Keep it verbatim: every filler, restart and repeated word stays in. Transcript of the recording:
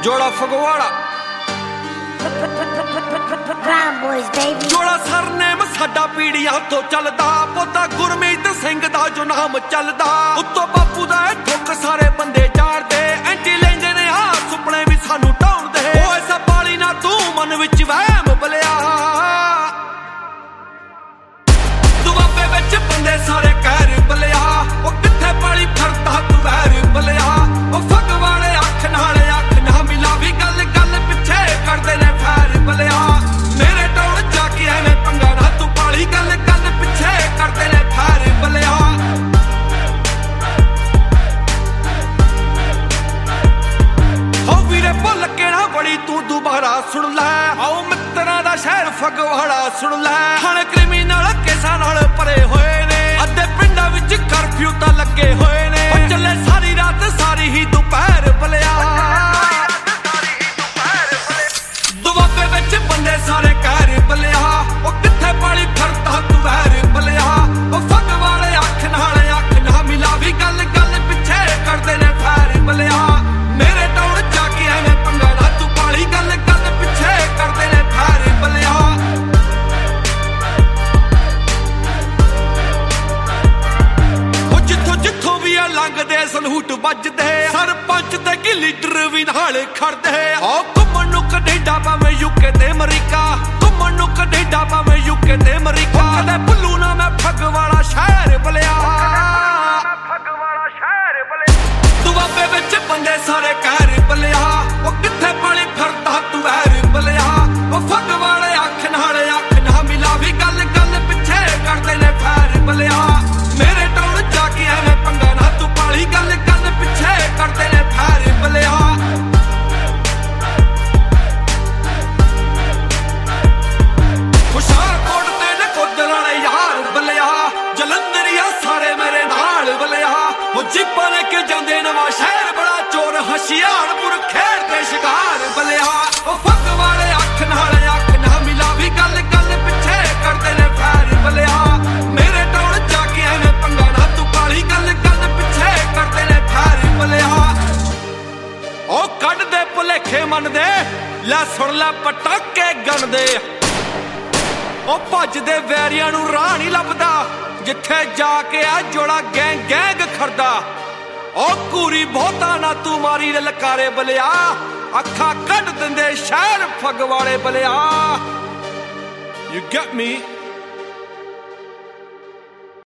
ਜੋੜਾ ਫਗਵਾੜਾ ਜੋੜਾ ਸਰਨੇਮ ਸਾਡਾ ਪੀੜੀਆਂ ਤੋਂ ਚੱਲਦਾ, ਪੋਤਾ ਗੁਰਮੀਤ ਸਿੰਘ ਦਾ ਜੋ ਨਾਮ ਚੱਲਦਾ। ਉੱਤੋਂ ਬਾਪੂ ਦਾ ਠੁੱਕ ਸਾਰੇ ਬੰਦੇ ਜਾਣਦੇ, ਐਂਟੀ ਲੈਂਦੇ ਨੇ ਆ ਸੁਪਨੇ ਵੀ ਸਾਨੂੰ ਢਾਉਂਦੇ। ਓਏ ਸਬਾਲੀ ਨਾ ਤੂੰ ਮਨ ਵਿੱਚ ਵਹਿਮ ਬਲਿਆ, ਦੁਆਬੇ ਵਿੱਚ ਬੰਦੇ ਸਾਰੇ ਕਹਿਰ ਬਲਿਆ। ਉਹ ਕਿੱਥੇ ਪਾਲੀ ਫਿਰਦਾ ਤੂੰ ਵਹਿਰ ਬਲਿਆ, ਉਹ ਫਗਵਾੜੇ ਅੱਖ ਨਾਲ ਅੱਖ ਨਾ ਮਿਲਾਵੀ, ਗੱਲ ਗੱਲ ਪਿੱਛੇ ਕਰਦੇ ਨੇ ਫੈਰ ਬਲਿਆ। ਮੇਰੇ ਟਾਉਣ ਜਾ ਕੇ ਐਵੇਂ ਪੰਗਾ ਨਾ ਤੂੰ ਪਾਲੀ, ਗੱਲ ਗੱਲ ਪਿੱਛੇ ਕਰਦੇ ਨੇ ਫੈਰ ਬਲਿਆ। ਹੋ ਵੀਰੇ ਭੁੱਲ ਕੇ ਨਾ ਬੜੀ ਤੂੰ ਦੁਬਾਰਾ ਸੁਣ ਲੈ, ਆਓ ਮਿੱਤਰਾਂ ਦਾ ਸ਼ਹਿਰ ਫਗਵਾੜਾ ਸੁਣ ਲੈ। ਹਣ ਕ੍ਰਿਮੀਨਲ ਕੇਸਾਂ ਨਾਲ ਭਰੇ ਹੋਏ ਨੇ, ਅੱਧੇ ਪਿੰਡਾਂ ਵਿੱਚ ਕਰਫਿਊ ਤਾਂ ਲੱਗੇ ਹੋਏ ਨੇ। ਉਹ ਚੱਲੇ ਸਾਰੀ ਰਾਤ ਸਾਰੀ ਹੀ ਦੁਪਹਿਰ ਬਲਿਆ, ਦੁਆਬੇ ਵਿੱਚ ਬੰਦੇ ਸਾਰੇ ਕਹਿਰ ਬਲਿਆ। ਉਹ ਕਿੱਥੇ ਪਾਲੀ ਫਿਰਦਾ ਤੂੰ ਵਹਿਰ ਬਲਿਆ, ਉਹ ਫਗਵਾੜੇ ਅੱਖ ਨਾਲ ਅੱਖ ਨਾ ਮਿਲਾਵੀ, ਗੱਲ ਗੱਲ ਪਿੱਛੇ ਕਰਦੇ ਨੇ ਫੈਰ ਬਲਿਆ। ਮੇਰੇ ਟਾਉਣ ਜਾ ਕੇ ਐਵੇਂ ਪੰਗਾ ਨਾ ਤੂੰ ਪਾਲੀ, ਗੱਲ ਗੱਲ ਪਿੱਛੇ ਕਰਦੇ ਨੇ ਫੈਰ ਬਲਿਆ। ਉਹ ਜਿੱਥੋਂ ਜਿੱਥੋਂ ਵੀ ਆ ਲੰਘਦੇ ਸਲੂਟ ਵੱਜਦੇ, ਸਰਪੰਚ ਤੇ ਕੀ ਲੀਡਰ ਵੀ ਨਾਲ ਖੜਦੇ। ਆਹ ਘੁੰਮਣ ਨੂੰ ਕੈਨੇਡਾ ਭਾਵੇਂ ਯੂਕੇ ਤੇ ਅਮਰੀਕਾ, ਘੁੰਮਣ ਨੂੰ ਕੈਨੇਡਾ ਭਾਵੇਂ ਯੂਕੇ ਤੇ ਅਮਰੀਕਾ। ਕਦੇ ਭੁੱਲੂ ਨਾ ਮੈਂ ਫਗਵਾੜਾ ਸ਼ਹਿਰ ਬਲਿਆ, ਦੁਆਬੇ ਵਿੱਚ ਬੰਦੇ ਸਾਰੇ ਕਹਿਰ ਬਲਿਆ। ਉਹ ਕਿੱਥੇ ਪਾਲੀ ਫਿਰਦਾ ਤੂੰ ਵਹਿਰ ਬਲਿਆ, ਉਹ ਫਗਵਾੜੇ ਅੱਖ ਨਾਲ ਅੱਖ ਨਾ ਮਿਲਾਵੀ, ਗੱਲ ਗੱਲ ਪਿੱਛੇ ਕਰਦੇ ਨੇ ਫੈਰ ਬਲਿਆ। ਮੇਰੇ ਟਾਉਣ ਜਾ ਕੇ ਐਵੇਂ ਪੰਗਾ ਨਾ ਤੂੰ ਪਾਲੀ, ਗੱਲ ਗੱਲ ਪਿੱਛੇ ਕਰਦੇ ਨੇ ਫੈਰ ਬਲਿਆ। ਹੁਸ਼ਿਆਰਕੋਟ ਤੇ ਨਕੋਦਰ ਵਾਲੇ ਯਾਰ ਬਲਿਆ, ਜਲੰਧਰੀਆ ਸਾਰੇ ਮੇਰੇ ਨਾਲ ਬਲਿਆ। ਉਹ ਜੀਪਾਂ ਲੈ ਕੇ ਜਾਂਦੇ ਨਵਾਂ ਸ਼ਹਿਰ, ਬੜਾ ਚੋਰ ਹੁਸ਼ਿਆਰਪੁਰ ਖੇਡਦੇ ਸ਼ਿਕਾਰ ਬਲਿਆ। ਉਹ ਫਗਵਾੜੇ ਅੱਖ ਨਾਲ ਅੱਖ ਨਾ ਮਿਲਾਵੀ, ਗੱਲ ਗੱਲ ਪਿੱਛੇ ਕਰਦੇ ਨੇ ਫੈਰ ਬਲਿਆ। ਮੇਰੇ ਟਾਉਣ ਜਾ ਕੇ ਐਵੇਂ ਪੰਗਾ ਨਾ ਤੂੰ ਪਾਲੀ, ਗੱਲ ਗੱਲ ਪਿੱਛੇ ਕਰਦੇ ਨੇ ਫੈਰ ਬਲਿਆ। ਉਹ ਕੱਢਦੇ ਭੁਲੇਖੇ ਮੰਨਦੇ, ਲੈ ਸੁਣ ਲੈ ਪਟਾਕੇ ਗਣਦੇ। ਉਹ ਭੱਜਦੇ ਵੈਰੀਆਂ ਨੂੰ ਰਾਹ ਨਹੀਂ ਲੱਭਦਾ, ਜਿੱਥੇ ਜਾ ਕੇ ਆ ਜੋੜਾ ਗੈਂਗ ਗੈਂਗ ਖੜਦਾ। ਉਹ ਕੂਰੀ ਬਹੁਤਾ ਨਾ ਤੂੰ ਮਾਰੀ ਲਲਕਾਰੇ ਬਲਿਆ, ਅੱਖਾਂ ਕੱਢ ਦਿੰਦੇ ਸ਼ਹਿਰ ਫਗਵਾੜੇ ਬਲਿਆ। You get me?